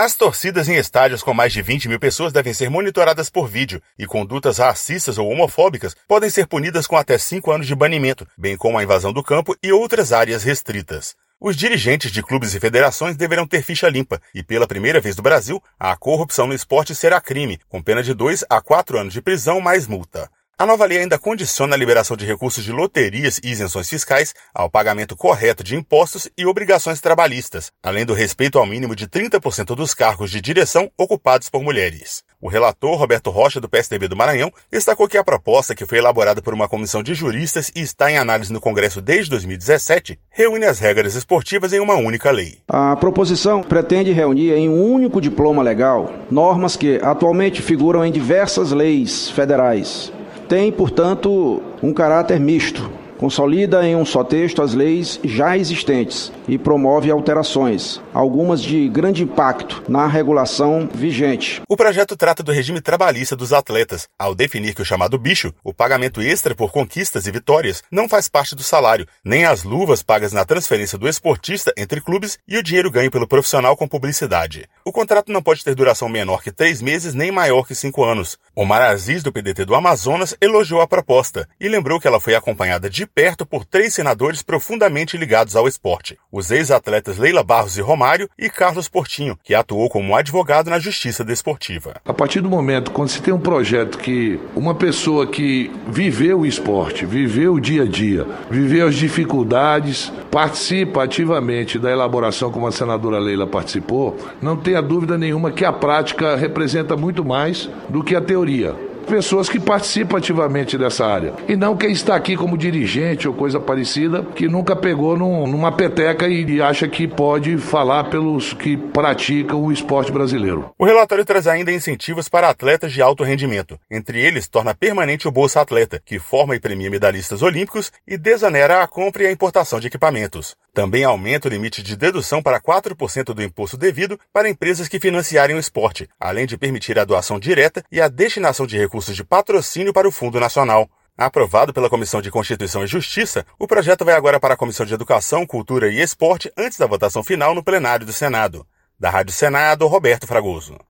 As torcidas em estádios com mais de 20 mil pessoas devem ser monitoradas por vídeo e condutas racistas ou homofóbicas podem ser punidas com até 5 anos de banimento, bem como a invasão do campo e outras áreas restritas. Os dirigentes de clubes e federações deverão ter ficha limpa e, pela primeira vez no Brasil, a corrupção no esporte será crime, com pena de 2 a 4 anos de prisão mais multa. A nova lei ainda condiciona a liberação de recursos de loterias e isenções fiscais ao pagamento correto de impostos e obrigações trabalhistas, além do respeito ao mínimo de 30% dos cargos de direção ocupados por mulheres. O relator Roberto Rocha, do PSDB do Maranhão, destacou que a proposta, que foi elaborada por uma comissão de juristas e está em análise no Congresso desde 2017, reúne as regras esportivas em uma única lei. A proposição pretende reunir em um único diploma legal normas que atualmente figuram em diversas leis federais. Tem, portanto, um caráter misto, consolida em um só texto as leis já existentes e promove alterações, algumas de grande impacto na regulação vigente. O projeto trata do regime trabalhista dos atletas, ao definir que o chamado bicho, o pagamento extra por conquistas e vitórias, não faz parte do salário, nem as luvas pagas na transferência do esportista entre clubes e o dinheiro ganho pelo profissional com publicidade. O contrato não pode ter duração menor que 3 meses nem maior que 5 anos. Omar Aziz, do PDT do Amazonas, elogiou a proposta e lembrou que ela foi acompanhada de perto por 3 senadores profundamente ligados ao esporte: os ex-atletas Leila Barros e Romário e Carlos Portinho, que atuou como advogado na Justiça Desportiva. A partir do momento, quando se tem um projeto que uma pessoa que viveu o esporte, viveu o dia a dia, viveu as dificuldades, participa ativamente da elaboração como a senadora Leila participou, não tenha dúvida nenhuma que a prática representa muito mais do que a teoria. Pessoas que participam ativamente dessa área. E não quem está aqui como dirigente ou coisa parecida, que nunca pegou numa peteca e acha que pode falar pelos que praticam o esporte brasileiro. O relatório traz ainda incentivos para atletas de alto rendimento. Entre eles, torna permanente o Bolsa Atleta, que forma e premia medalhistas olímpicos e desonera a compra e a importação de equipamentos. Também aumenta o limite de dedução para 4% do imposto devido para empresas que financiarem o esporte, além de permitir a doação direta e a destinação de recursos de patrocínio para o Fundo Nacional. Aprovado pela Comissão de Constituição e Justiça, o projeto vai agora para a Comissão de Educação, Cultura e Esporte antes da votação final no plenário do Senado. Da Rádio Senado, Roberto Fragoso.